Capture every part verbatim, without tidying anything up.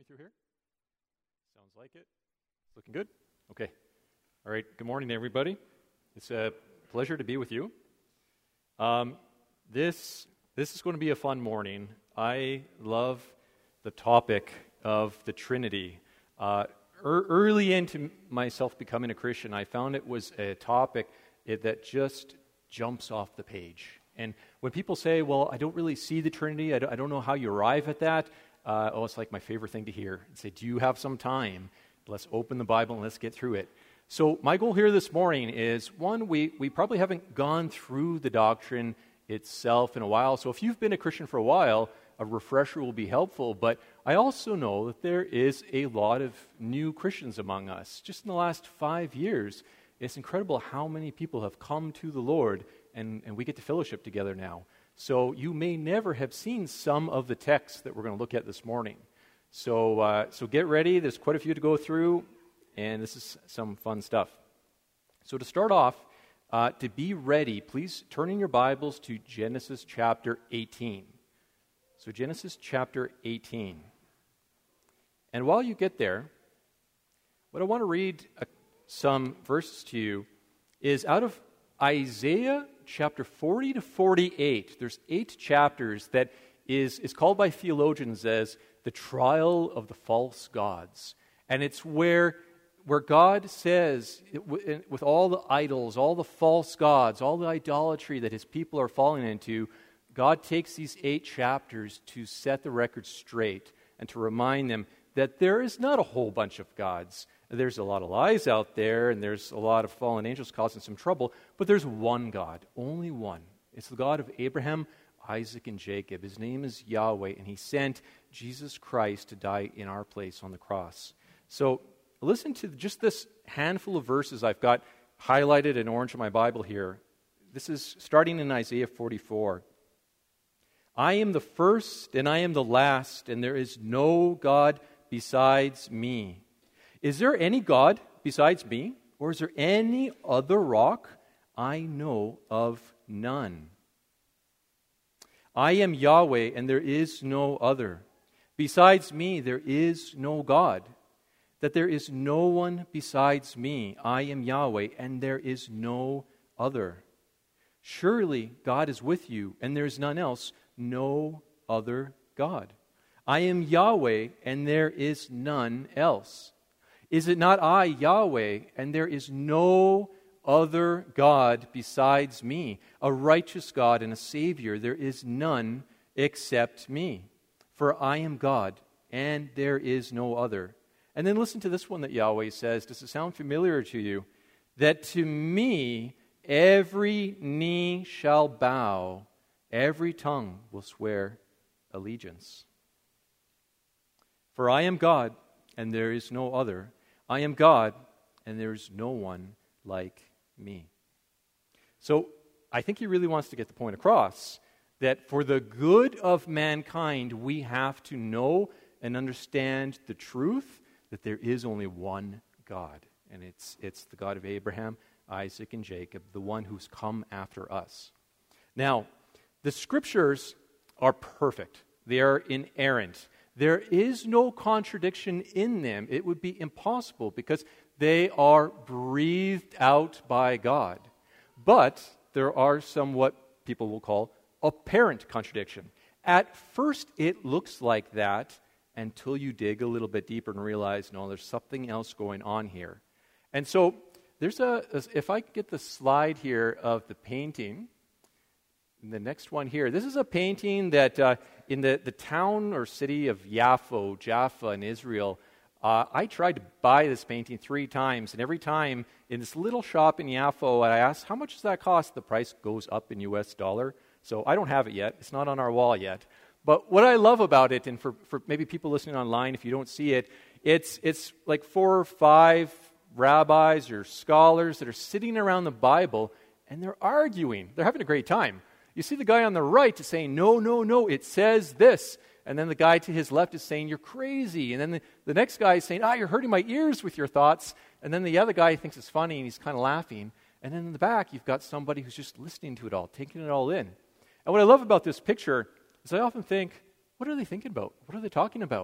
through here? Sounds like it. It's looking good? Okay. All right. Good morning, everybody. It's a pleasure to be with you. Um, this this is going to be a fun morning. I love the topic of the Trinity. Uh, er, early into myself becoming a Christian, I found it was a topic it, that just jumps off the page. And when people say, well, I don't really see the Trinity, I don't, I don't know how you arrive at that, uh, oh, it's like my favorite thing to hear. And say, do you have some time? Let's open the Bible and let's get through it. So my goal here this morning is, one, we, we probably haven't gone through the doctrine itself in a while. So if you've been a Christian for a while, a refresher will be helpful. But I also know that there is a lot of new Christians among us. Just in the last five years, it's incredible how many people have come to the Lord, and, and we get to fellowship together now. So you may never have seen some of the texts that we're going to look at this morning. So uh, so get ready. There's quite a few to go through, and this is some fun stuff. So to start off, uh, to be ready, please turn in your Bibles to Genesis chapter eighteen. So Genesis chapter eighteen. And while you get there, what I want to read uh, some verses to you is out of Isaiah chapter forty to forty-eight. There's eight chapters that is, is called by theologians as the trial of the false gods. And it's where, where God says, it, with all the idols, all the false gods, all the idolatry that his people are falling into, God takes these eight chapters to set the record straight and to remind them that there is not a whole bunch of gods. There's a lot of lies out there, and there's a lot of fallen angels causing some trouble, but there's one God, only one. It's the God of Abraham, Isaac, and Jacob. His name is Yahweh, and he sent Jesus Christ to die in our place on the cross. So listen to just this handful of verses I've got highlighted in orange in my Bible here. This is starting in Isaiah forty-four. I am the first, and I am the last, and there is no God besides me. Is there any God besides me? Or is there any other rock? I know of none. I am Yahweh, and there is no other. Besides me, there is no God. That there is no one besides me. I am Yahweh, and there is no other. Surely God is with you, and there is none else, no other God. I am Yahweh, and there is none else. Is it not I, Yahweh, and there is no other God besides me, a righteous God and a Savior? There is none except me. For I am God, and there is no other. And then listen to this one that Yahweh says. Does it sound familiar to you? That to me every knee shall bow, every tongue will swear allegiance. For I am God, and there is no other. I am God, and there is no one like me. So I think he really wants to get the point across that for the good of mankind, we have to know and understand the truth that there is only one God. And it's, it's the God of Abraham, Isaac, and Jacob, the one who's come after us. Now, the scriptures are perfect. They are inerrant. There is no contradiction in them. It would be impossible because they are breathed out by God. But there are some what people will call apparent contradiction. At first, it looks like that until you dig a little bit deeper and realize, no, there's something else going on here. And so there's a, if I get the slide here of the painting, the next one here. This is a painting that uh, in the, the town or city of Yaffo, Jaffa in Israel, uh, I tried to buy this painting three times, and every time in this little shop in Yaffo, I asked, how much does that cost? The price goes up in U S dollar. So I don't have it yet. It's not on our wall yet. But what I love about it, and for, for maybe people listening online, if you don't see it, it's it's like four or five rabbis or scholars that are sitting around the Bible, and they're arguing. They're having a great time. You see the guy on the right is saying, no, no, no, it says this. And then the guy to his left is saying, you're crazy. And then the, the next guy is saying, ah, you're hurting my ears with your thoughts. And then the other guy thinks it's funny, and he's kind of laughing. And then in the back, you've got somebody who's just listening to it all, taking it all in. And what I love about this picture is I often think, what are they thinking about? What are they talking about?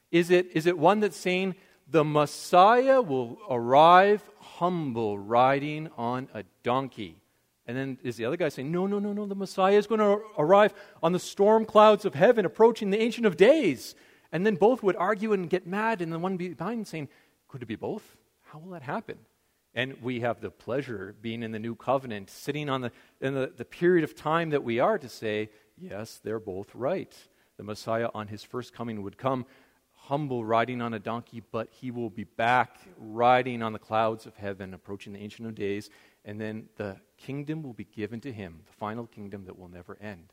Is it, is it one that's saying the Messiah will arrive humble, riding on a donkey? And then is the other guy saying, no, no, no, no, the Messiah is going to arrive on the storm clouds of heaven, approaching the Ancient of Days. And then both would argue and get mad, and the one behind saying, could it be both? How will that happen? And we have the pleasure, being in the new covenant, sitting on the in the, the period of time that we are, to say, yes, they're both right. The Messiah on his first coming would come humble, riding on a donkey, but he will be back riding on the clouds of heaven, approaching the Ancient of Days, and then the kingdom will be given to him, the final kingdom that will never end.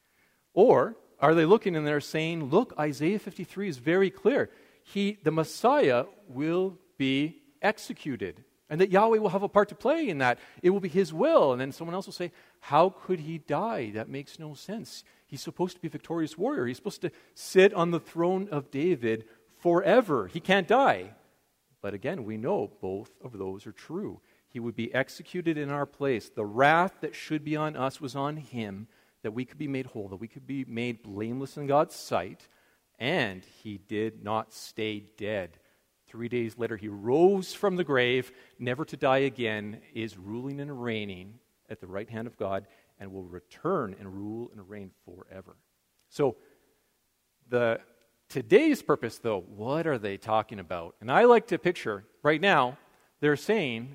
Or are they looking and they're saying, look, Isaiah fifty-three is very clear. He, the Messiah will be executed, and that Yahweh will have a part to play in that. It will be his will. And then someone else will say, how could he die? That makes no sense. He's supposed to be a victorious warrior. He's supposed to sit on the throne of David forever. He can't die. But again, we know both of those are true. He would be executed in our place. The wrath that should be on us was on him, that we could be made whole, that we could be made blameless in God's sight. And he did not stay dead. Three days later, he rose from the grave, never to die again, is ruling and reigning at the right hand of God, and will return and rule and reign forever. So, the today's purpose, though, what are they talking about? And I like to picture, right now, they're saying,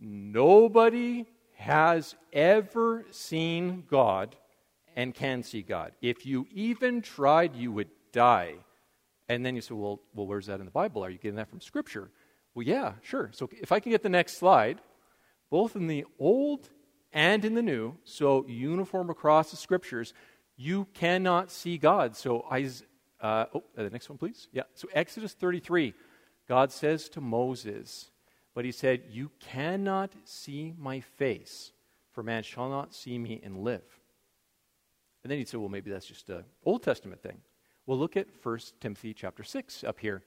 nobody has ever seen God and can see God. If you even tried, you would die. And then you say, well, well, where's that in the Bible? Are you getting that from Scripture? Well, yeah, sure. So if I can get the next slide, both in the Old and in the New, so uniform across the Scriptures, you cannot see God. So, I, uh, oh, the next one, please. Yeah. So Exodus thirty-three, God says to Moses, but he said, you cannot see my face, for man shall not see me and live. And then you'd say, well, maybe that's just an Old Testament thing. Well, look at First Timothy chapter six up here.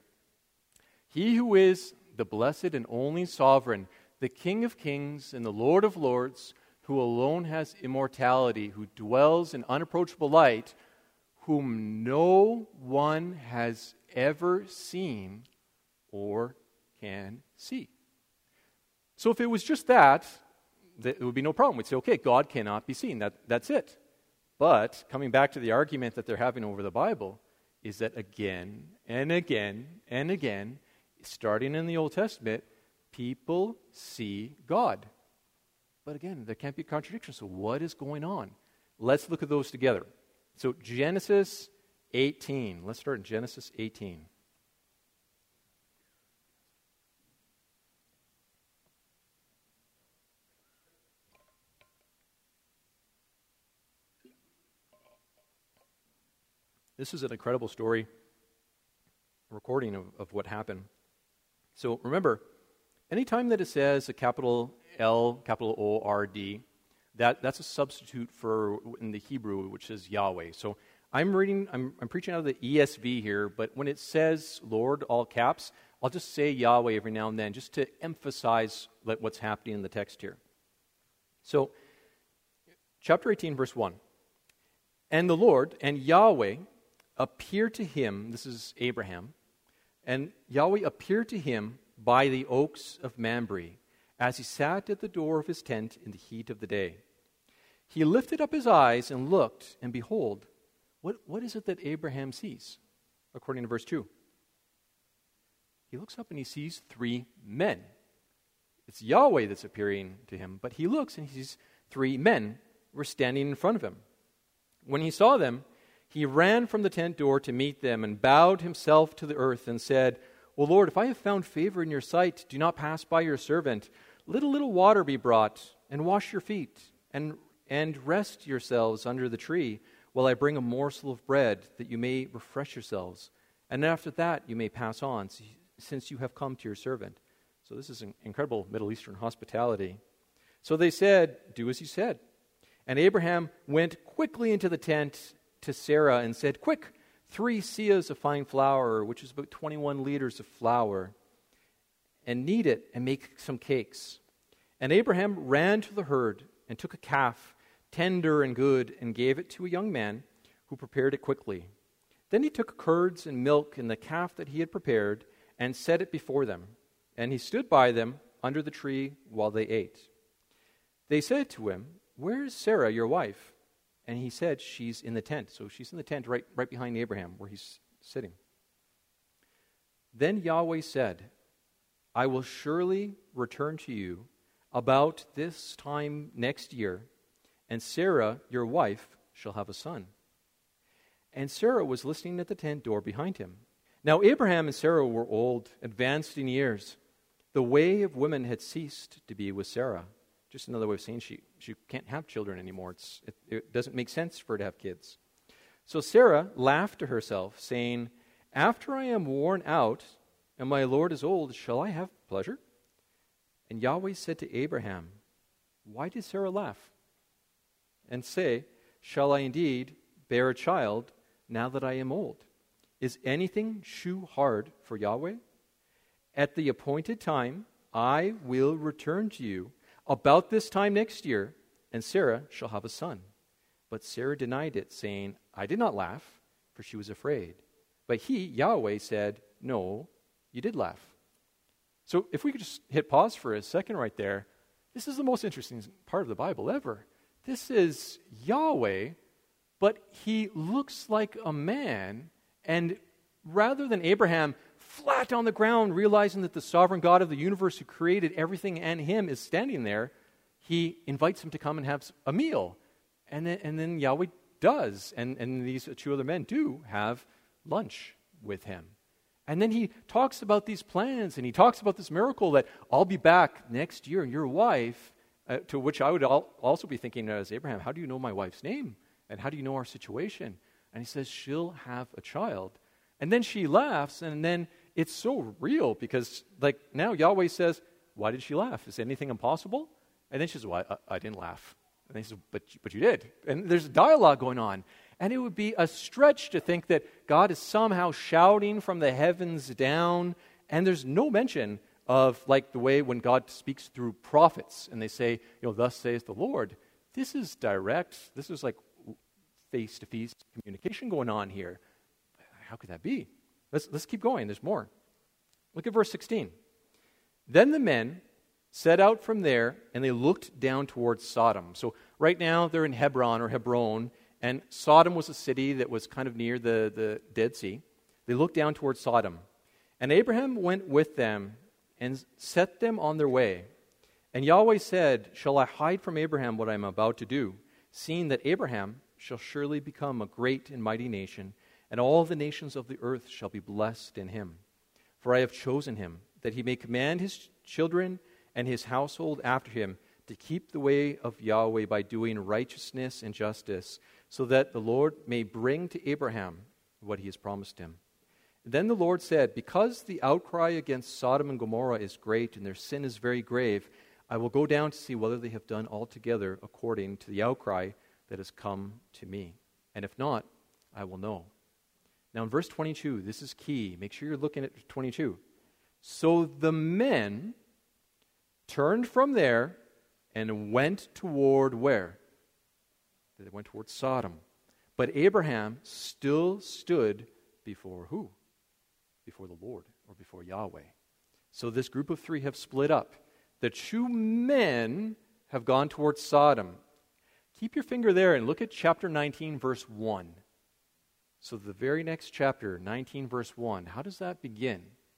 He who is the blessed and only sovereign, the King of kings and the Lord of lords, who alone has immortality, who dwells in unapproachable light, whom no one has ever seen or can see. So if it was just that, it would be no problem. We'd say, okay, God cannot be seen. That, that's it. But coming back to the argument that they're having over the Bible, is that again and again and again, starting in the Old Testament, people see God. But again, there can't be a contradiction. So what is going on? Let's look at those together. So Genesis eighteen. Let's start in Genesis eighteen. This is an incredible story, a recording of, of what happened. So remember, anytime that it says a capital L, capital O R D, that, that's a substitute for, in the Hebrew, which is Yahweh. So I'm reading, I'm, I'm preaching out of the E S V here, but when it says Lord, all caps, I'll just say Yahweh every now and then, just to emphasize what's happening in the text here. So, chapter eighteen, verse one. And the Lord, and Yahweh, appeared to him, this is Abraham, and Yahweh appeared to him by the oaks of Mamre, as he sat at the door of his tent in the heat of the day. He lifted up his eyes and looked, and behold, what, what is it that Abraham sees? According to verse two. He looks up and he sees three men. It's Yahweh that's appearing to him, but he looks and he sees three men were standing in front of him. When he saw them, he ran from the tent door to meet them and bowed himself to the earth and said, O Lord, if I have found favor in your sight, do not pass by your servant. Let a little water be brought, and wash your feet, and, and rest yourselves under the tree, while I bring a morsel of bread, that you may refresh yourselves. And after that you may pass on, since you have come to your servant. So this is an incredible Middle Eastern hospitality. So they said, do as you said. And Abraham went quickly into the tent to Sarah and said, quick, three seahs of fine flour, which is about twenty-one liters of flour, and knead it and make some cakes. And Abraham ran to the herd and took a calf, tender and good, and gave it to a young man who prepared it quickly. Then he took curds and milk and the calf that he had prepared and set it before them. And he stood by them under the tree while they ate. They said to him, "Where is Sarah, your wife?" And he said, "She's in the tent." So she's in the tent right, right behind Abraham where he's sitting. Then Yahweh said, "I will surely return to you about this time next year, and Sarah, your wife, shall have a son." And Sarah was listening at the tent door behind him. Now Abraham and Sarah were old, advanced in years. The way of women had ceased to be with Sarah. Just another way of saying she, she can't have children anymore. It's, it, it doesn't make sense for her to have kids. So Sarah laughed to herself, saying, "After I am worn out, and my Lord is old, shall I have pleasure?" And Yahweh said to Abraham, "Why did Sarah laugh? And say, shall I indeed bear a child now that I am old? Is anything too hard for Yahweh? At the appointed time, I will return to you about this time next year, and Sarah shall have a son." But Sarah denied it, saying, "I did not laugh," for she was afraid. But he, Yahweh, said, "No, you did laugh." So if we could just hit pause for a second right there, this is the most interesting part of the Bible ever. This is Yahweh, but he looks like a man, and rather than Abraham flat on the ground, realizing that the sovereign God of the universe who created everything and him is standing there, he invites him to come and have a meal. And then, and then Yahweh does, and, and these two other men do have lunch with him. And then he talks about these plans, and he talks about this miracle that I'll be back next year, and your wife, uh, to which I would al- also be thinking as Abraham, how do you know my wife's name? And how do you know our situation? And he says, she'll have a child. And then she laughs, and then it's so real because, like, now Yahweh says, "Why did she laugh? Is anything impossible?" And then she says, "Well, I, I didn't laugh." And he says, but, but you did. And there's a dialogue going on. And it would be a stretch to think that God is somehow shouting from the heavens down. And there's no mention of, like, the way when God speaks through prophets and they say, you know, "Thus saith the Lord." This is direct. This is like face-to-face communication going on here. How could that be? Let's, let's keep going. There's more. Look at verse sixteen. Then the men set out from there, and they looked down towards Sodom. So right now they're in Hebron or Hebron, and Sodom was a city that was kind of near the, the Dead Sea. They looked down towards Sodom. And Abraham went with them and set them on their way. And Yahweh said, "Shall I hide from Abraham what I am about to do, seeing that Abraham shall surely become a great and mighty nation, and all the nations of the earth shall be blessed in him. For I have chosen him, that he may command his children and his household after him to keep the way of Yahweh by doing righteousness and justice, so that the Lord may bring to Abraham what he has promised him." Then the Lord said, "Because the outcry against Sodom and Gomorrah is great, and their sin is very grave, I will go down to see whether they have done altogether according to the outcry that has come to me. And if not, I will know." Now in verse twenty-two, this is key. Make sure you're looking at twenty-two. So the men turned from there and went toward where? They went toward Sodom. But Abraham still stood before who? Before the Lord, or before Yahweh. So this group of three have split up. The two men have gone towards Sodom. Keep your finger there and look at chapter nineteen, verse one. So the very next chapter, nineteen, verse one, how does that begin?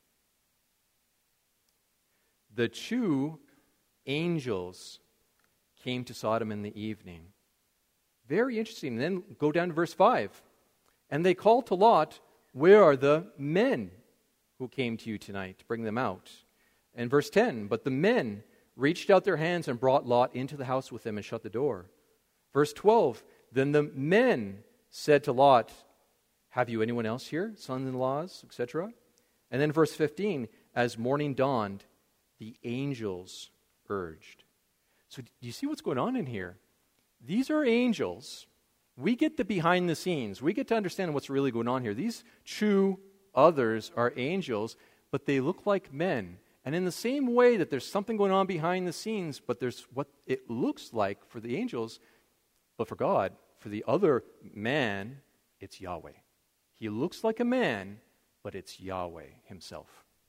The two angels came to Sodom in the evening. Very interesting. And then go down to verse five. And they called to Lot, "Where are the men who came to you tonight to bring them out?" And verse ten, but the men reached out their hands and brought Lot into the house with them and shut the door. Verse twelve, then the men said to Lot, "Have you anyone else here, sons-in-laws, et cetera" And then verse fifteen, as morning dawned, the angels urged. So do you see what's going on in here? These are angels. We get the behind the scenes. We get to understand what's really going on here. These two others are angels, but they look like men. And in the same way that there's something going on behind the scenes, but there's what it looks like for the angels, but for God, for the other man, it's Yahweh. He looks like a man, but it's Yahweh himself.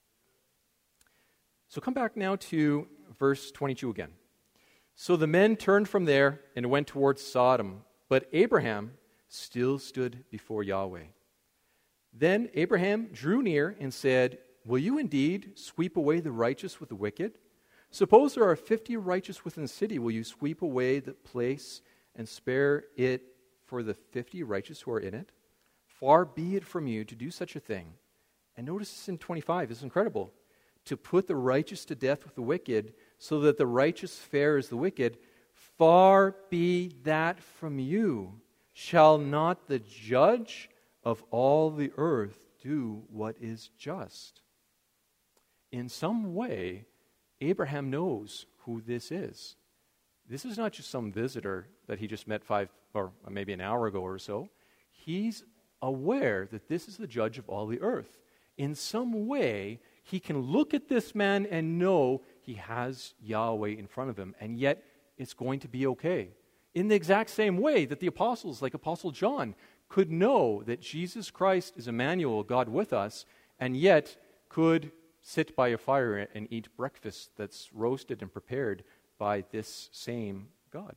So come back now to verse twenty-two again. So the men turned from there and went towards Sodom, but Abraham still stood before Yahweh. Then Abraham drew near and said, "Will you indeed sweep away the righteous with the wicked? Suppose there are fifty righteous within the city. Will you sweep away the place and spare it for the fifty righteous who are in it? Far be it from you to do such a thing." And notice this in twenty-five. It's incredible. "To put the righteous to death with the wicked, so that the righteous fare as the wicked. Far be that from you. Shall not the judge of all the earth do what is just?" In some way, Abraham knows who this is. This is not just some visitor that he just met five or maybe an hour ago or so. He's aware that this is the judge of all the earth. In some way, he can look at this man and know he has Yahweh in front of him, and yet it's going to be okay. In the exact same way that the apostles, like Apostle John, could know that Jesus Christ is Emmanuel, God with us, and yet could sit by a fire and eat breakfast that's roasted and prepared by this same God.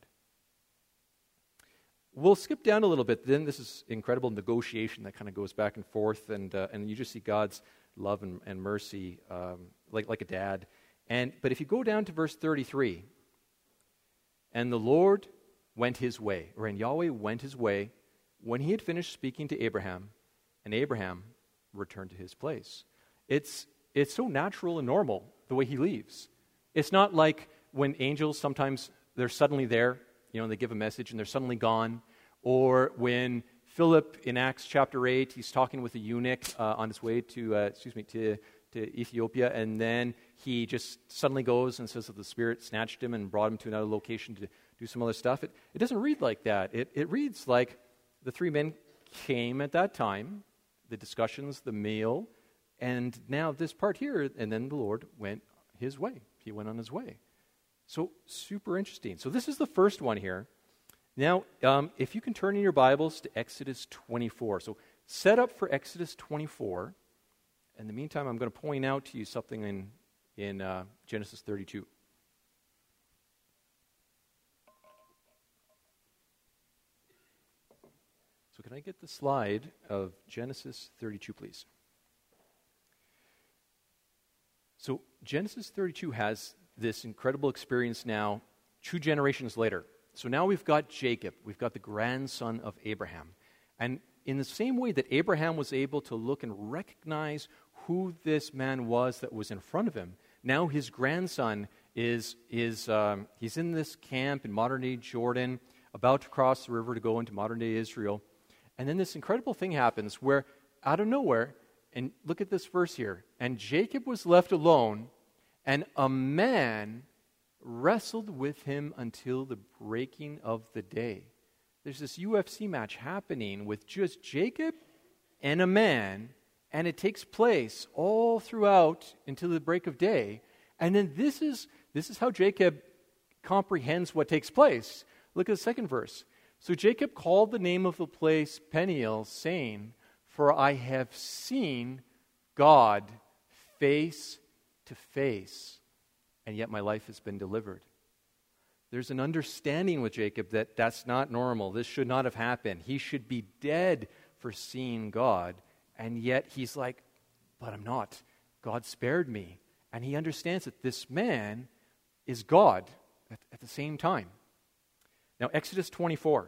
We'll skip down a little bit. Then this is incredible negotiation that kind of goes back and forth, and uh, and you just see God's love and, and mercy, um, like like a dad. And but if you go down to verse thirty-three, and the Lord went his way, or and Yahweh went his way when he had finished speaking to Abraham, and Abraham returned to his place. It's it's so natural and normal the way he leaves. It's not like when angels sometimes they're suddenly there, you know, they give a message and they're suddenly gone. Or when Philip in Acts chapter eight, he's talking with a eunuch uh, on his way to, uh, excuse me, to, to Ethiopia, and then he just suddenly goes and says that the Spirit snatched him and brought him to another location to do some other stuff. It, it doesn't read like that. It, it reads like the three men came at that time, the discussions, the meal, and now this part here, and then the Lord went his way. He went on his way. So super interesting. So this is the first one here. Now, um, if you can turn in your Bibles to Exodus twenty-four. So set up for Exodus twenty-four. In the meantime, I'm going to point out to you something in, in uh, Genesis thirty-two. So can I get the slide of Genesis thirty-two, please? So Genesis thirty-two has this incredible experience now, two generations later. So now we've got Jacob, we've got the grandson of Abraham. And in the same way that Abraham was able to look and recognize who this man was that was in front of him, now his grandson is, is um, he's in this camp in modern-day Jordan, about to cross the river to go into modern-day Israel. And then this incredible thing happens where, out of nowhere, and look at this verse here, and Jacob was left alone, and a man wrestled with him until the breaking of the day. There's this U F C match happening with just Jacob and a man, and it takes place all throughout until the break of day. And then this is this is how Jacob comprehends what takes place. Look at the second verse. So Jacob called the name of the place Peniel, saying, "For I have seen God face to face, and yet my life has been delivered." There's an understanding with Jacob that that's not normal. This should not have happened. He should be dead for seeing God, and yet he's like, but I'm not. God spared me. And he understands that this man is God at, at the same time. Now, Exodus twenty-four.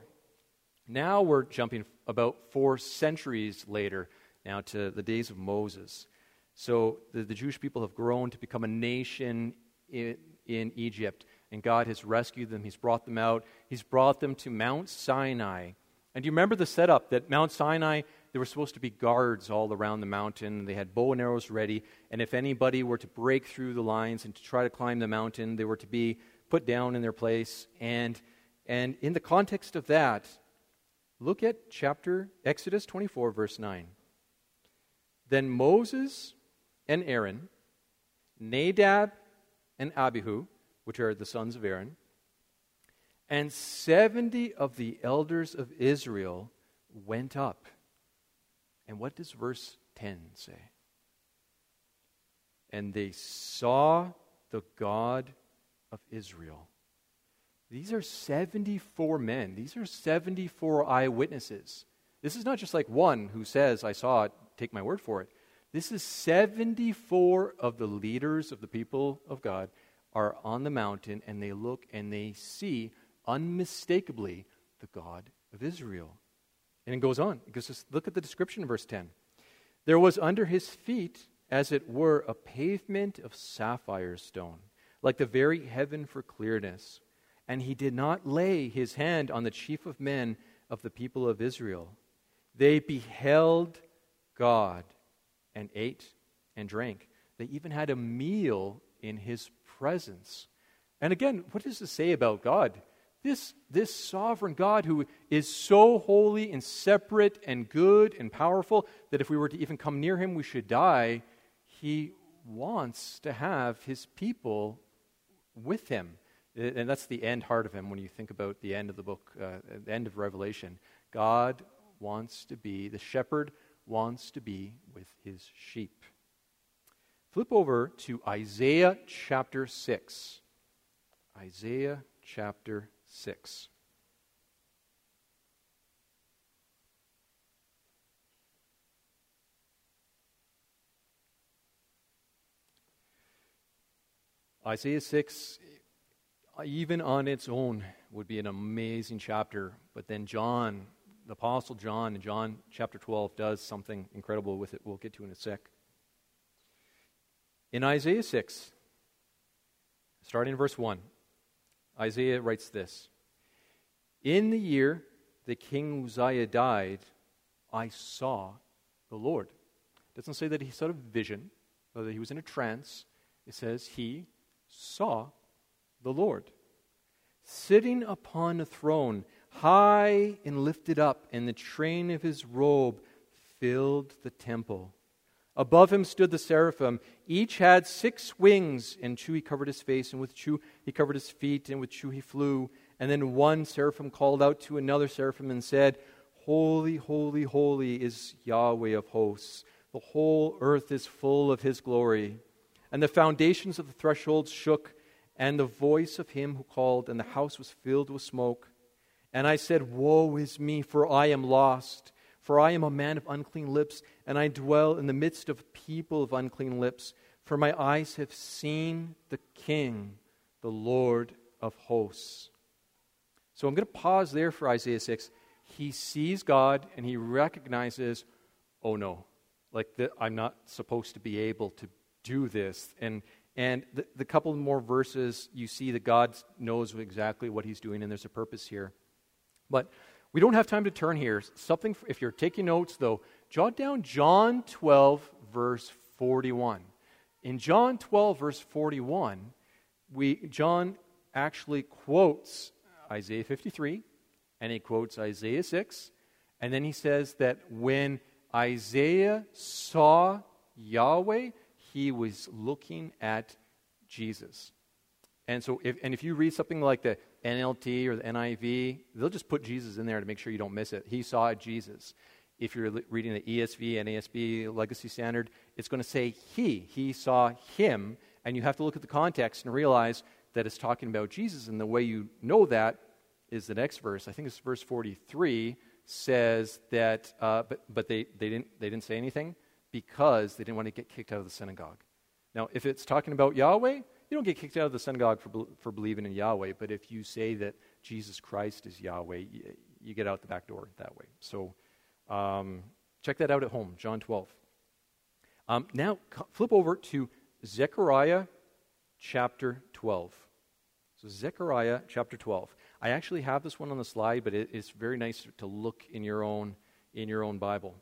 Now we're jumping about four centuries later, now to the days of Moses. So the, the Jewish people have grown to become a nation in, in Egypt, and God has rescued them. He's brought them out. He's brought them to Mount Sinai. And do you remember the setup that Mount Sinai, there were supposed to be guards all around the mountain. They had bow and arrows ready, and if anybody were to break through the lines and to try to climb the mountain, they were to be put down in their place. And, and in the context of that, look at chapter Exodus twenty-four, verse nine. Then Moses and Aaron, Nadab and Abihu, which are the sons of Aaron, and seventy of the elders of Israel went up And what does verse ten say? And they saw the God of Israel. These are seventy-four men. These are seventy-four eyewitnesses. This is not just like one who says, I saw it, take my word for it. This is seventy-four of the leaders of the people of God are on the mountain, and they look and they see unmistakably the God of Israel. And it goes on. It goes, just look at the description in verse ten. There was under his feet, as it were, a pavement of sapphire stone, like the very heaven for clearness. And he did not lay his hand on the chief of men of the people of Israel. They beheld God and ate and drank. They even had a meal in his presence. And again, what does this say about God? This, this sovereign God who is so holy and separate and good and powerful that if we were to even come near him, we should die. He wants to have his people with him. And that's the end heart of him when you think about the end of the book, uh, the end of Revelation. God wants to be, the shepherd wants to be with his sheep. Flip over to Isaiah chapter six. Isaiah chapter six. Isaiah six, even on its own, would be an amazing chapter. But then John, the Apostle John, in John chapter twelve, does something incredible with it. We'll get to in a sec. In Isaiah six, starting in verse one, Isaiah writes this. In the year that King Uzziah died, I saw the Lord. It doesn't say that he saw a vision, or that he was in a trance. It says he saw the Lord, sitting upon a throne, high and lifted up, and the train of his robe filled the temple. Above him stood the seraphim. Each had six wings, and two he covered his face, and with two he covered his feet, and with two he flew. And then one seraphim called out to another seraphim and said, Holy, holy, holy is Yahweh of hosts. The whole earth is full of his glory. And the foundations of the thresholds shook, and the voice of him who called, and the house was filled with smoke. And I said, Woe is me, for I am lost. For I am a man of unclean lips, and I dwell in the midst of people of unclean lips. For my eyes have seen the King, the Lord of hosts. So I'm going to pause there for Isaiah six. He sees God, and he recognizes, oh no, like the, I'm not supposed to be able to do this. And and the, the couple more verses, you see that God knows exactly what he's doing, and there's a purpose here. But we don't have time to turn here. Something, if you're taking notes, though, jot down John twelve, verse forty-one. In John twelve, verse forty-one, we John actually quotes Isaiah fifty-three, and he quotes Isaiah six, and then he says that when Isaiah saw Yahweh, he was looking at Jesus. And so, if, and if you read something like the N L T or the N I V, they'll just put Jesus in there to make sure you don't miss it. He saw Jesus. If you're reading the E S V, N A S B, Legacy Standard, it's going to say he. He saw him, and you have to look at the context and realize that it's talking about Jesus, and the way you know that is the next verse. I think it's verse forty-three says that, uh, but but they, they didn't they didn't say anything because they didn't want to get kicked out of the synagogue. Now, if it's talking about Yahweh, you don't get kicked out of the synagogue for for believing in Yahweh. But if you say that Jesus Christ is Yahweh, you, you get out the back door that way. So um, check that out at home, John twelve. Um, now flip over to Zechariah chapter twelve. So Zechariah chapter twelve. I actually have this one on the slide, but it, it's very nice to look in your own in your own Bible.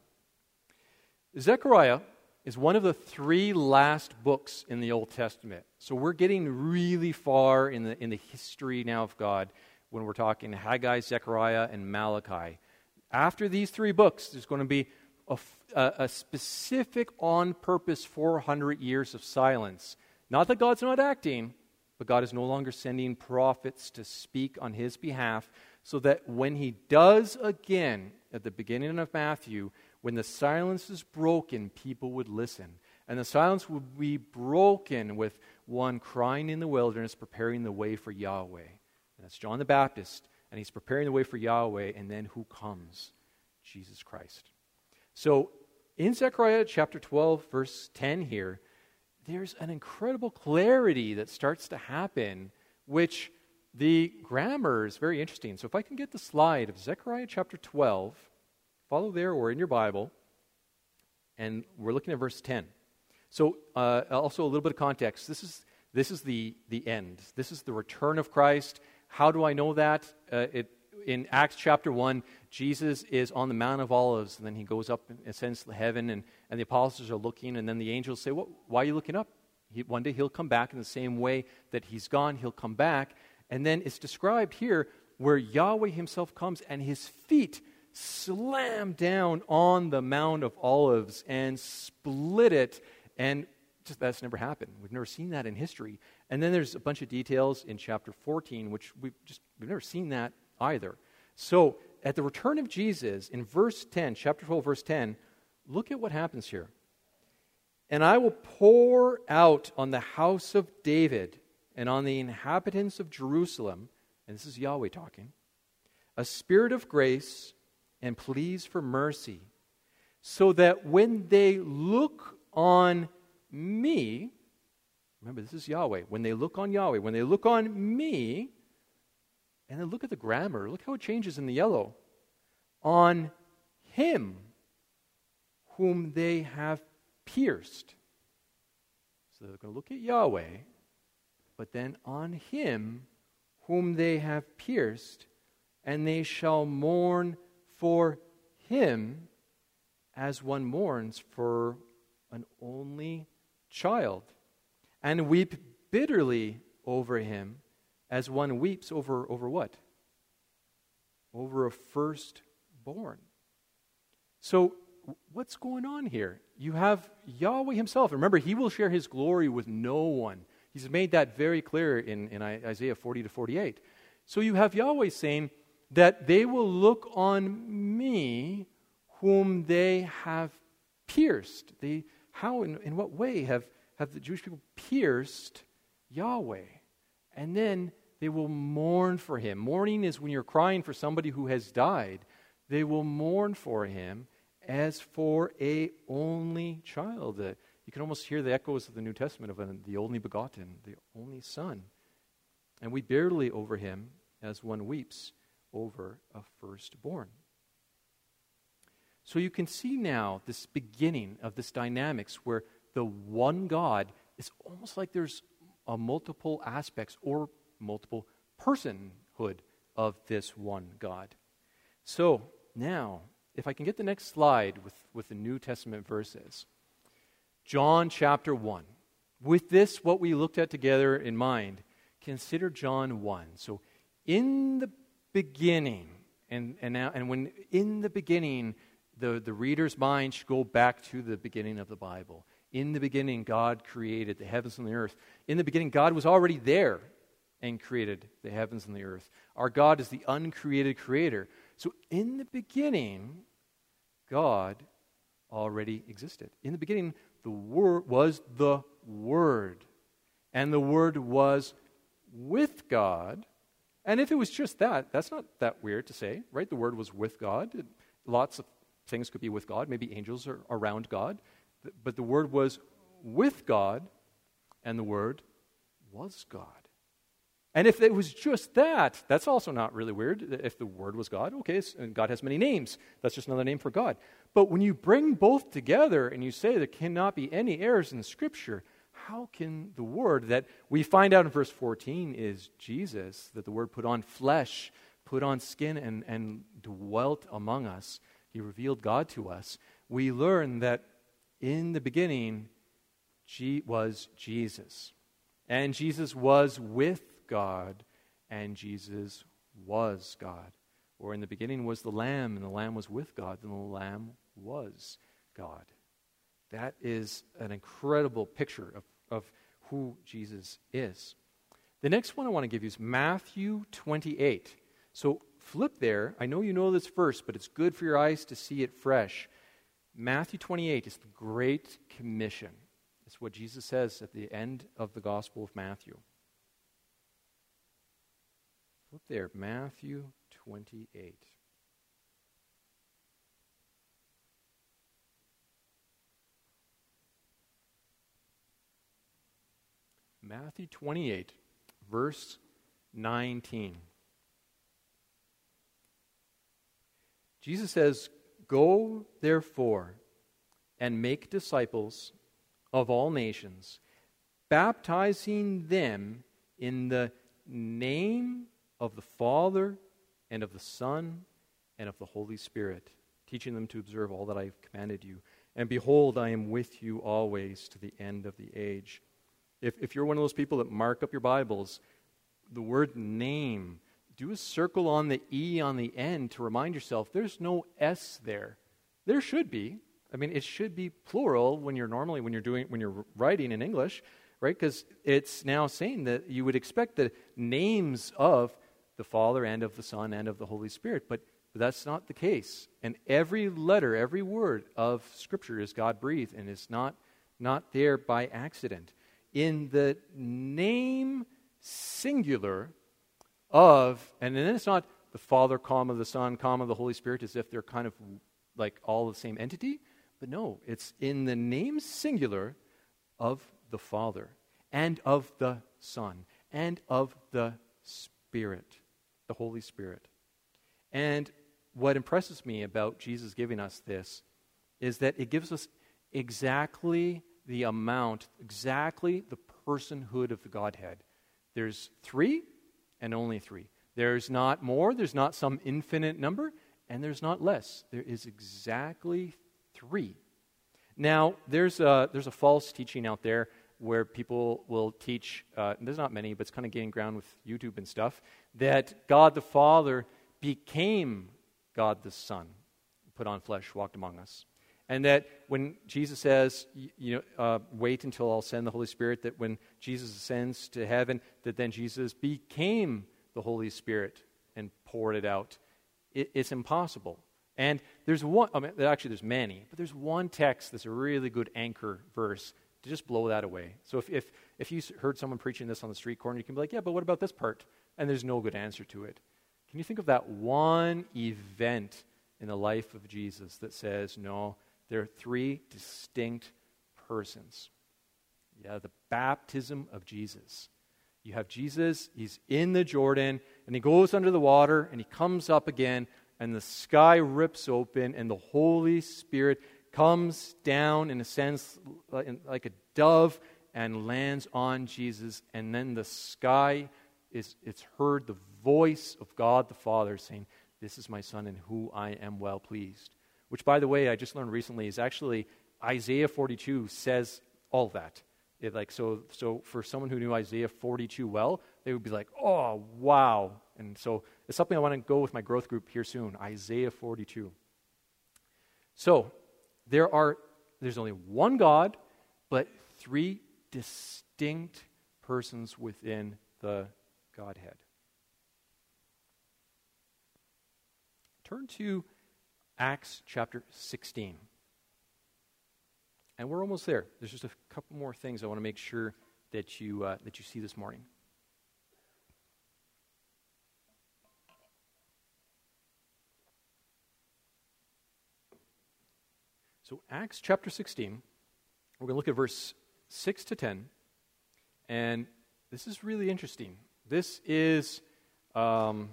Zechariah is one of the three last books in the Old Testament. So we're getting really far in the in the history now of God when we're talking Haggai, Zechariah, and Malachi. After these three books, there's going to be a, a, a specific on-purpose four hundred years of silence. Not that God's not acting, but God is no longer sending prophets to speak on his behalf, so that when he does again at the beginning of Matthew, When the silence is broken, people would listen. And the silence would be broken with one crying in the wilderness, preparing the way for Yahweh. And that's John the Baptist, and he's preparing the way for Yahweh, and then who comes? Jesus Christ. So in Zechariah chapter twelve, verse ten here, there's an incredible clarity that starts to happen, which the grammar is very interesting. So if I can get the slide of Zechariah chapter twelve, follow there or in your Bible, and we're looking at verse ten. So uh, also a little bit of context. This is this is the, the end. This is the return of Christ. How do I know that? Uh, it, in Acts chapter one, Jesus is on the Mount of Olives, and then he goes up and ascends to heaven, and, and the apostles are looking, and then the angels say, what, why are you looking up? He, one day he'll come back in the same way that he's gone. He'll come back. And then it's described here where Yahweh himself comes, and his feet slam down on the Mount of Olives and split it. And just, that's never happened. We've never seen that in history. And then there's a bunch of details in chapter fourteen, which we've just we've never seen that either. So at the return of Jesus, in verse ten, chapter twelve, verse ten, look at what happens here. And I will pour out on the house of David and on the inhabitants of Jerusalem, and this is Yahweh talking, a spirit of grace and pleas for mercy, so that when they look on me, remember this is Yahweh, when they look on Yahweh, when they look on me, and then look at the grammar, look how it changes in the yellow, on him whom they have pierced. So they're going to look at Yahweh, but then on him whom they have pierced, and they shall mourn for him as one mourns for an only child, and weep bitterly over him as one weeps over, over what? Over a firstborn. So what's going on here? You have Yahweh himself. Remember, he will share his glory with no one. He's made that very clear in, in Isaiah forty to forty-eight. So you have Yahweh saying that they will look on me whom they have pierced. They, how, in, in what way have, have the Jewish people pierced Yahweh? And then they will mourn for him. Mourning is when you're crying for somebody who has died. They will mourn for him as for a only child. Uh, you can almost hear the echoes of the New Testament of uh, the only begotten, the only son. And we bitterly over him as one weeps over a firstborn. So you can see now this beginning of this dynamics where the one God is almost like there's a multiple aspects or multiple personhood of this one God. So now, if I can get the next slide with, with the New Testament verses. John chapter one. With this, what we looked at together in mind, consider John one. So in the beginning, and, and now and when in the beginning, the, the reader's mind should go back to the beginning of the Bible. In the beginning, God created the heavens and the earth. In the beginning, God was already there and created the heavens and the earth. Our God is the uncreated creator. So in the beginning, God already existed. In the beginning, the Word was the Word. And the Word was with God. And if it was just that, that's not that weird to say, right? The Word was with God. It, lots of things could be with God. Maybe angels are around God. But the Word was with God, and the Word was God. And if it was just that, that's also not really weird. If the Word was God, okay, God has many names. That's just another name for God. But when you bring both together and you say there cannot be any errors in Scripture, how can the Word that we find out in verse fourteen is Jesus, that the Word put on flesh, put on skin, and, and dwelt among us, He revealed God to us, we learn that in the beginning G- was Jesus. And Jesus was with God, and Jesus was God. Or in the beginning was the Lamb, and the Lamb was with God, and the Lamb was God. That is an incredible picture of, of who Jesus is. The next one I want to give you is Matthew twenty-eight. So flip there. I know you know this verse, but it's good for your eyes to see it fresh. Matthew twenty-eight is the Great Commission. It's what Jesus says at the end of the Gospel of Matthew. Flip there, Matthew twenty-eight. Matthew twenty-eight, verse nineteen. Jesus says, "Go, therefore, and make disciples of all nations, baptizing them in the name of the Father and of the Son and of the Holy Spirit, teaching them to observe all that I have commanded you. And behold, I am with you always to the end of the age." If, if you're one of those people that mark up your Bibles, the word name, do a circle on the E on the end to remind yourself there's no S there. There should be. I mean, it should be plural when you're normally, when you're doing, when you're writing in English, right? Because it's now saying that you would expect the names of the Father and of the Son and of the Holy Spirit, but, but that's not the case. And every letter, every word of Scripture is God-breathed and is not, not there by accident. In the name singular of, and then it's not the Father, comma, the Son, comma, the Holy Spirit, as if they're kind of like all the same entity, but no, it's in the name singular of the Father and of the Son and of the Spirit, the Holy Spirit. And what impresses me about Jesus giving us this is that it gives us exactly the amount, exactly the personhood of the Godhead. There's three and only three. There's not more, there's not some infinite number, and there's not less. There is exactly three. Now, there's a, there's a false teaching out there where people will teach, uh, there's not many, but it's kind of gaining ground with YouTube and stuff, that God the Father became God the Son, put on flesh, walked among us. And that when Jesus says, you know, uh, wait until I'll send the Holy Spirit, that when Jesus ascends to heaven, that then Jesus became the Holy Spirit and poured it out. It, it's impossible. And there's one, I mean, actually there's many, but there's one text that's a really good anchor verse to just blow that away. So if, if, if you heard someone preaching this on the street corner, you can be like, yeah, but what about this part? And there's no good answer to it. Can you think of that one event in the life of Jesus that says, no, there are three distinct persons? Yeah, the baptism of Jesus. You have Jesus, he's in the Jordan, and he goes under the water, and he comes up again, and the sky rips open, and the Holy Spirit comes down in a sense like a dove and lands on Jesus, and then the sky is, it's heard the voice of God the Father saying, "This is my Son in whom I am well pleased." Which, by the way, I just learned recently is actually Isaiah forty-two says all that. It like so, so for someone who knew Isaiah forty-two well, they would be like, "Oh, wow!" And so it's something I want to go with my growth group here soon. Isaiah forty-two. So there are there's only one God, but three distinct persons within the Godhead. Turn to Acts chapter sixteen. And we're almost there. There's just a couple more things I want to make sure that you uh, that you see this morning. So Acts chapter sixteen, we're going to look at verse six to ten. And this is really interesting. This is um,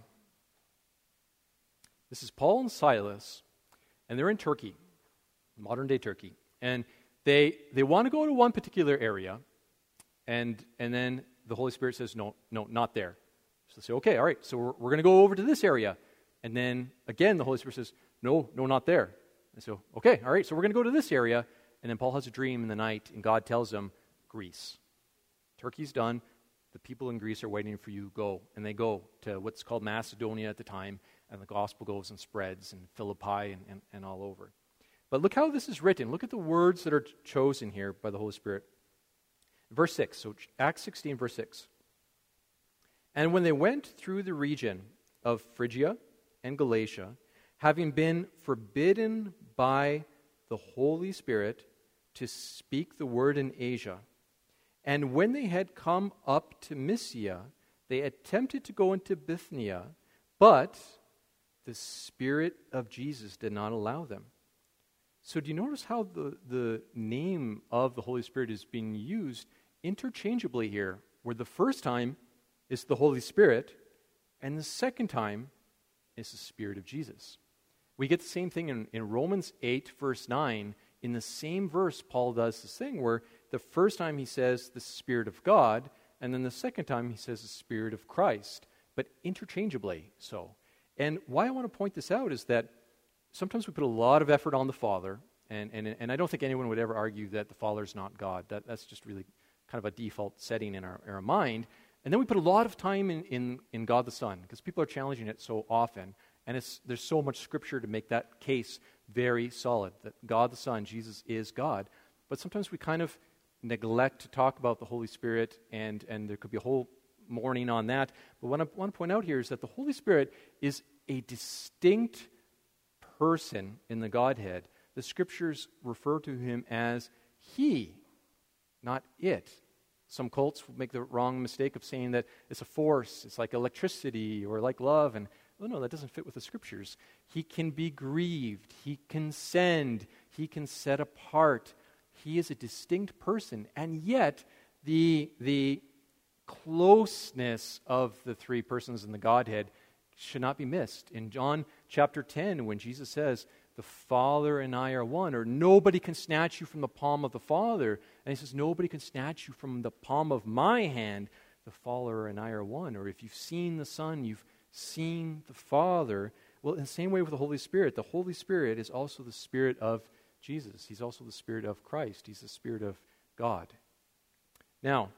this is Paul and Silas, and they're in Turkey, modern-day Turkey. And they they want to go to one particular area, and and then the Holy Spirit says, no, no, not there. So they say, okay, all right, so we're, we're going to go over to this area. And then, again, the Holy Spirit says, no, no, not there. And so, okay, all right, so we're going to go to this area. And then Paul has a dream in the night, and God tells him, Greece. Turkey's done. The people in Greece are waiting for you to go. And they go to what's called Macedonia at the time, and the gospel goes and spreads in Philippi and, and, and all over. But look how this is written. Look at the words that are chosen here by the Holy Spirit. Verse six, so Acts sixteen, verse six. And when they went through the region of Phrygia and Galatia, having been forbidden by the Holy Spirit to speak the word in Asia. And when they had come up to Mysia, they attempted to go into Bithynia, but the Spirit of Jesus did not allow them. So do you notice how the, the name of the Holy Spirit is being used interchangeably here, where the first time is the Holy Spirit, and the second time is the Spirit of Jesus. We get the same thing in, in Romans eight, verse nine. In the same verse, Paul does this thing where the first time he says the Spirit of God, and then the second time he says the Spirit of Christ, but interchangeably so. And why I want to point this out is that sometimes we put a lot of effort on the Father, and, and, and I don't think anyone would ever argue that the Father is not God. That, that's just really kind of a default setting in our, in our mind. And then we put a lot of time in, in, in God the Son, because people are challenging it so often. And it's, there's so much Scripture to make that case very solid, that God the Son, Jesus is God. But sometimes we kind of neglect to talk about the Holy Spirit, and, and there could be a whole morning on that. But what I want to point out here is that the Holy Spirit is a distinct person in the Godhead. The Scriptures refer to him as He, not it. Some cults make the wrong mistake of saying that it's a force, it's like electricity or like love, and oh no, that doesn't fit with the Scriptures. He can be grieved, he can send, he can set apart. He is a distinct person, and yet the, the closeness of the three persons in the Godhead should not be missed. In John chapter ten, when Jesus says, the Father and I are one, or nobody can snatch you from the palm of the Father, and he says, nobody can snatch you from the palm of my hand, the Father and I are one. Or if you've seen the Son, you've seen the Father. Well, in the same way with the Holy Spirit, the Holy Spirit is also the Spirit of Jesus. He's also the Spirit of Christ. He's the Spirit of God. Now,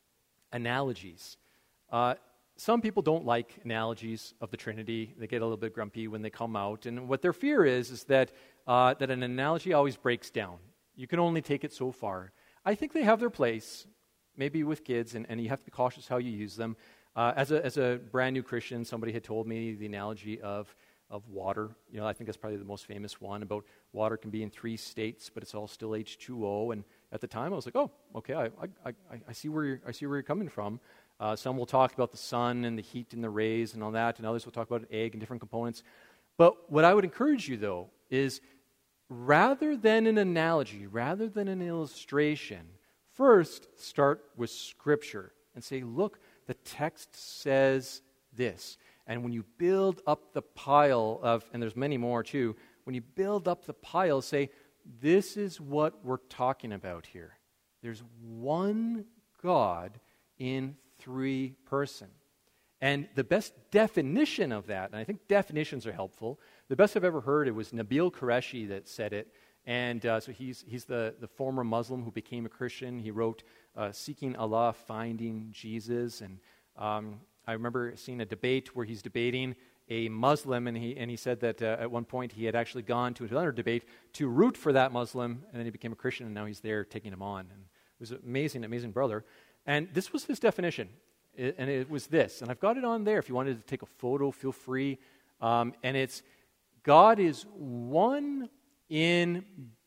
analogies. Uh, some people don't like analogies of the Trinity. They get a little bit grumpy when they come out. And what their fear is, is that, uh, that an analogy always breaks down. You can only take it so far. I think they have their place, maybe with kids, and, and you have to be cautious how you use them. Uh, as a as a brand new Christian, somebody had told me the analogy of of water. You know, I think that's probably the most famous one, about water can be in three states, but it's all still H two O. And at the time, I was like, oh, okay, I I, I, I see where you're, I see where you're coming from. Uh, some will talk about the sun and the heat and the rays and all that, and others will talk about an egg and different components. But what I would encourage you, though, is rather than an analogy, rather than an illustration, first start with Scripture and say, look, the text says this. And when you build up the pile of, and there's many more too, when you build up the pile, say, this is what we're talking about here. There's one God in three person. And the best definition of that, and I think definitions are helpful, the best I've ever heard, it was Nabil Qureshi that said it. And uh, so he's he's the, the former Muslim who became a Christian. He wrote uh, Seeking Allah, Finding Jesus. And um, I remember seeing a debate where he's debating a Muslim, and he and he said that uh, at one point he had actually gone to another debate to root for that Muslim, and then he became a Christian, and now he's there taking him on. And it was an amazing, amazing brother. And this was his definition, it, and it was this. And I've got it on there. If you wanted to take a photo, feel free. Um, and it's, God is one in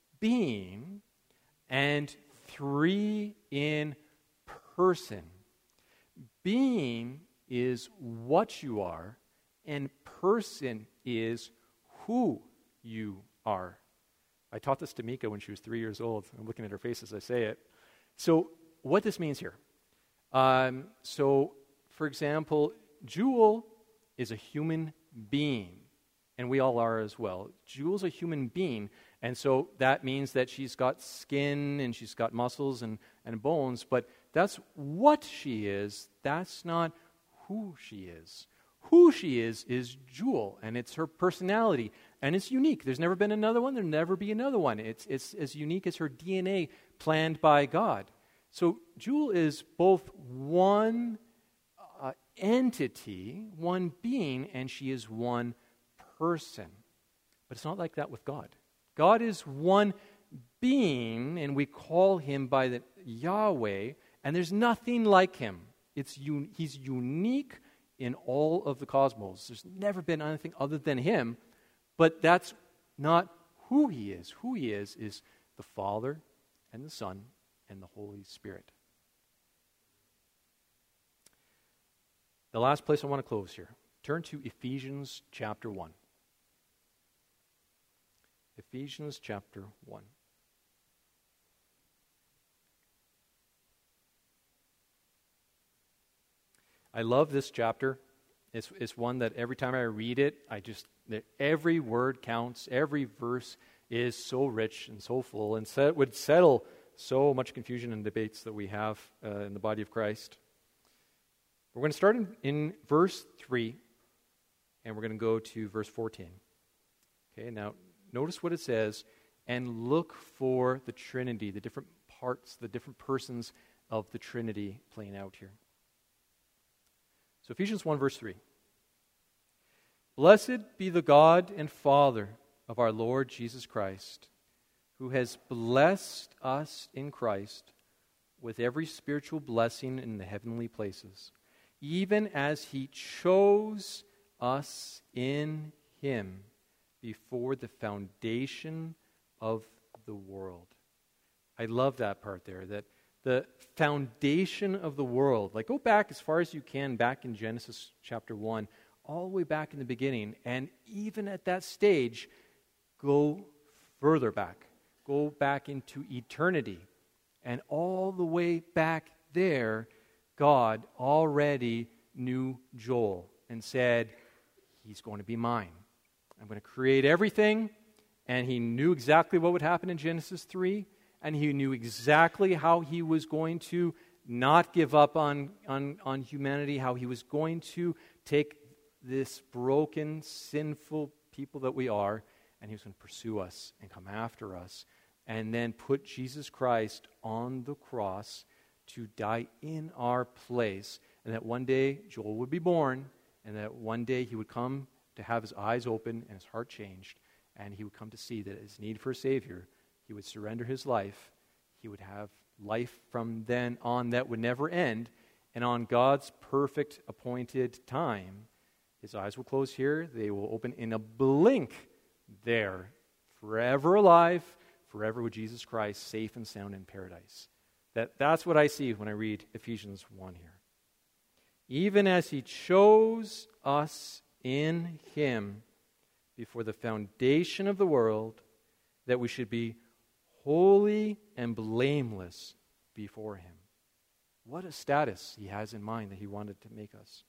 being and three in person. Being is what you are, and person is who you are. I taught this to Mika when she was three years old. I'm looking at her face as I say it. So what this means here. Um, so, for example, Jewel is a human being, and we all are as well. Jewel's a human being, and so that means that she's got skin and she's got muscles and, and bones, but that's what she is. That's not who she is. Who she is is Jewel, and it's her personality, and it's unique. There's never been another one. There'll never be another one. It's, it's as unique as her D N A planned by God. So Jewel is both one uh, entity, one being, and she is one person. But it's not like that with God. God is one being, and we call him by the Yahweh, and there's nothing like him. It's un- he's unique in all of the cosmos. There's never been anything other than him, but that's not who he is. Who he is is the Father and the Son and the Holy Spirit. The last place I want to close here. Turn to Ephesians chapter one. Ephesians chapter one. I love this chapter. It's, it's one that every time I read it, I just, every word counts. Every verse is so rich and so full and set, would settle so much confusion and debates that we have uh, in the body of Christ. We're going to start in, in verse three, and we're going to go to verse fourteen. Okay, now notice what it says, and look for the Trinity, the different parts, the different persons of the Trinity playing out here. So Ephesians one, verse three. Blessed be the God and Father of our Lord Jesus Christ, who has blessed us in Christ with every spiritual blessing in the heavenly places, even as he chose us in him before the foundation of the world. I love that part there, that the foundation of the world. Like, go back as far as you can, back in Genesis chapter one, all the way back in the beginning. And even at that stage, go further back. Go back into eternity. And all the way back there, God already knew Joel and said, he's going to be mine. I'm going to create everything. And he knew exactly what would happen in Genesis three. And he knew exactly how he was going to not give up on, on, on humanity, how he was going to take this broken, sinful people that we are, and he was going to pursue us and come after us, and then put Jesus Christ on the cross to die in our place, and that one day Joel would be born, and that one day he would come to have his eyes open and his heart changed, and he would come to see that his need for a Savior, he would surrender his life. He would have life from then on that would never end. And on God's perfect appointed time, his eyes will close here. They will open in a blink there. Forever alive, forever with Jesus Christ, safe and sound in paradise. That, that's what I see when I read Ephesians one here. Even as he chose us in him before the foundation of the world, that we should be holy and blameless before him. What a status he has in mind that he wanted to make us.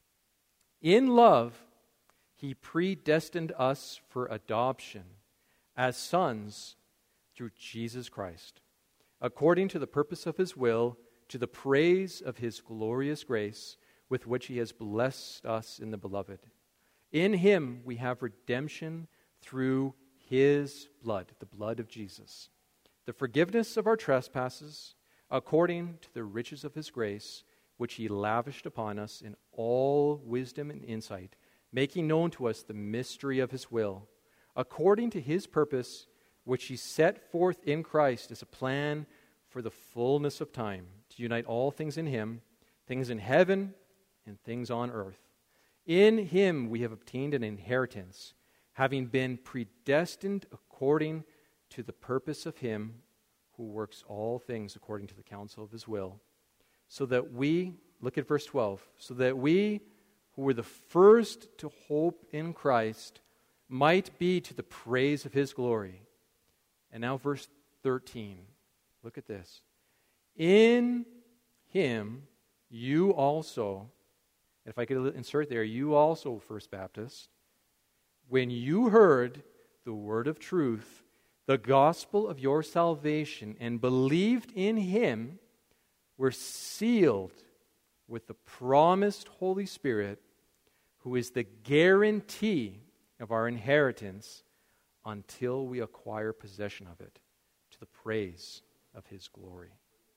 In love, he predestined us for adoption as sons through Jesus Christ, according to the purpose of his will, to the praise of his glorious grace, with which he has blessed us in the beloved. In him we have redemption through his blood, the blood of Jesus, the forgiveness of our trespasses, according to the riches of his grace, which he lavished upon us in all wisdom and insight, making known to us the mystery of his will, according to his purpose, which he set forth in Christ as a plan for the fullness of time, to unite all things in him, things in heaven and things on earth. In him we have obtained an inheritance, having been predestined according to the purpose of him who works all things according to the counsel of his will, so that we, look at verse twelve, so that we who were the first to hope in Christ might be to the praise of his glory. And now verse thirteen, look at this. In him you also, if I could insert there, you also, First Baptist, when you heard the word of truth, the gospel of your salvation, and believed in him, were sealed with the promised Holy Spirit, who is the guarantee of our inheritance until we acquire possession of it, to the praise of his glory.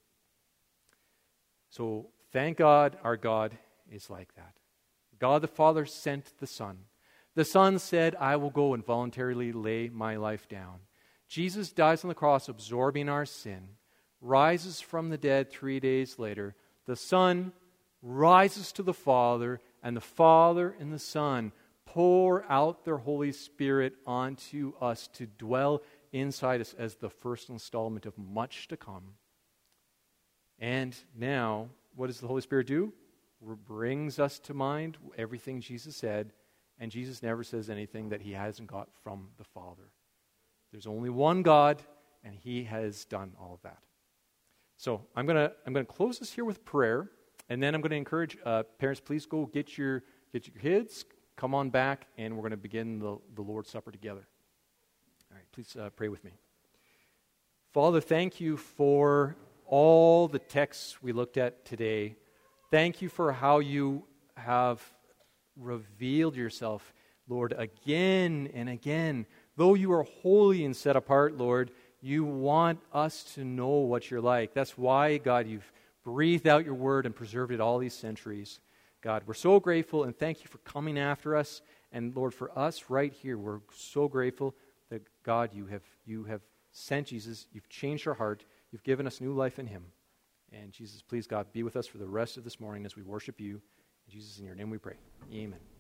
So thank God our God is like that. God the Father sent the Son. The Son said, I will go and voluntarily lay my life down. Jesus dies on the cross, absorbing our sin, rises from the dead three days later. The Son rises to the Father, and the Father and the Son pour out their Holy Spirit onto us to dwell inside us as the first installment of much to come. And now, what does the Holy Spirit do? Brings us to mind everything Jesus said, and Jesus never says anything that he hasn't got from the Father. There's only one God, and he has done all of that. So I'm going to I'm going to close this here with prayer, and then I'm going to encourage uh, parents, please go get your get your kids, come on back, and we're going to begin the, the Lord's Supper together. All right, please uh, pray with me. Father, thank you for all the texts we looked at today. Thank you for how you have revealed yourself, Lord, again and again. Though you are holy and set apart, Lord, you want us to know what you're like. That's why, God, you've breathed out your word and preserved it all these centuries. God, we're so grateful, and thank you for coming after us. And Lord, for us right here, we're so grateful that, God, you have you have sent Jesus. You've changed our heart. You've given us new life in him. And Jesus, please, God, be with us for the rest of this morning as we worship you. In Jesus, in your name we pray. Amen.